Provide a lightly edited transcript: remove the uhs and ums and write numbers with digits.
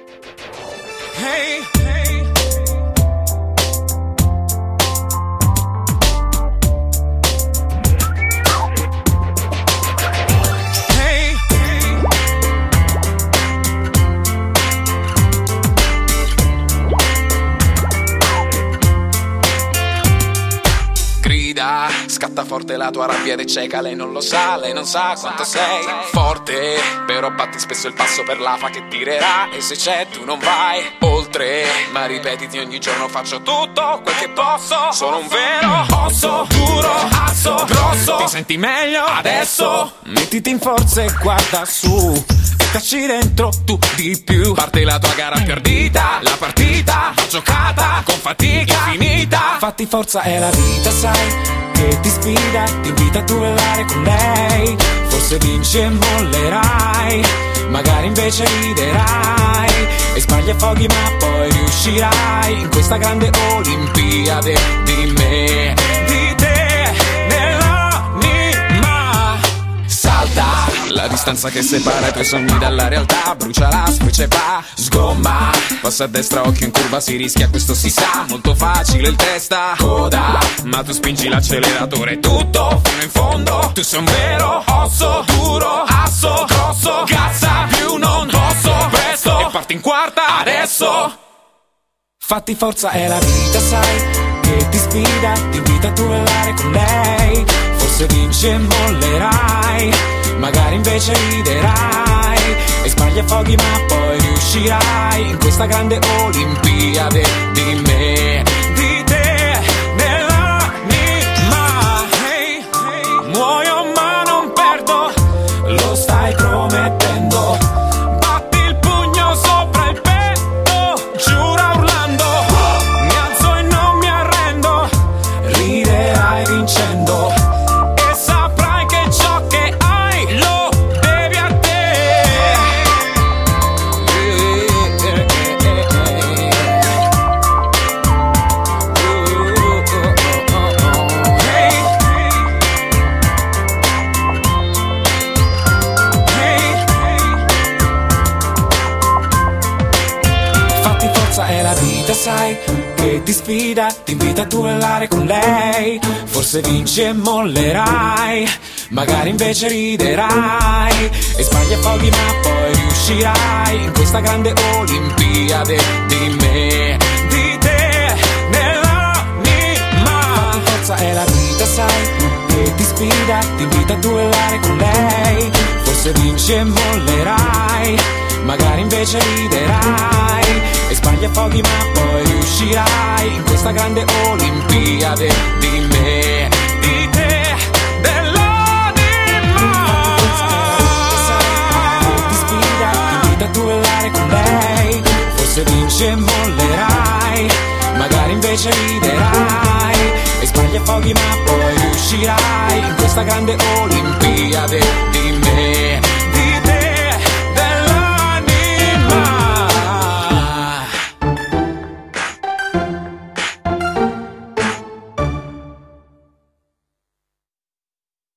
Hey, hey. Scatta forte la tua rabbia ed è cieca, lei non lo sa, lei non sa quanto sei forte, però batti spesso il passo per l'afa che tirerà, e se c'è tu non vai oltre, ma ripetiti ogni giorno faccio tutto quel che posso, sono un vero osso, duro, asso, grosso, ti senti meglio adesso? Mettiti in forza e guarda su, buttaci dentro tu di più. Parte la tua gara più ardita, la partita va giocata con fatica infinita. Fatti forza, è la vita, sai, che ti sfida, ti invita a duellare con lei. Forse vinci e mollerai, magari invece riderai e sbagli affoghi ma poi riuscirai in questa grande Olimpiade di me, di te, nell'anima. Salta la distanza che separa i tuoi sogni dalla realtà, brucia la specie e va, sgomma, passa a destra, occhio in curva, si rischia, questo si sa, molto facile il testa, coda, ma tu spingi l'acceleratore tutto fino in fondo, tu sei un vero osso, duro, asso, grosso, cazza più non posso, presto, e parti in quarta adesso. Fatti forza, è la vita, sai, che ti sfida, ti invita a duellare con lei. Forse vinci e mollerai, magari invece riderai e sbagli affoghi ma poi riuscirai in questa grande Olimpiade di me, di te, nell'anima. Hey, hey. Muoio ma non perdo, lo stai promettendo. Batti il pugno sopra il petto, giura urlando, mi alzo e non mi arrendo, riderai vincendo. È la vita, sai, che ti sfida, ti invita a duellare con lei. Forse vinci e mollerai, magari invece riderai e sbagli affoghi ma poi riuscirai in questa grande Olimpiade di me, di te, nell'anima. Forza, è la vita, sai, che ti sfida, ti invita a duellare con lei. Forse vinci e mollerai, magari invece riderai e sbagli affoghi ma poi riuscirai in questa grande Olimpiade di me, di te, dell'anima. Ti sfida, ti invita a duellare con lei. Forse vinci e mollerai, magari invece riderai e sbagli affoghi ma poi riuscirai in questa grande Olimpiade di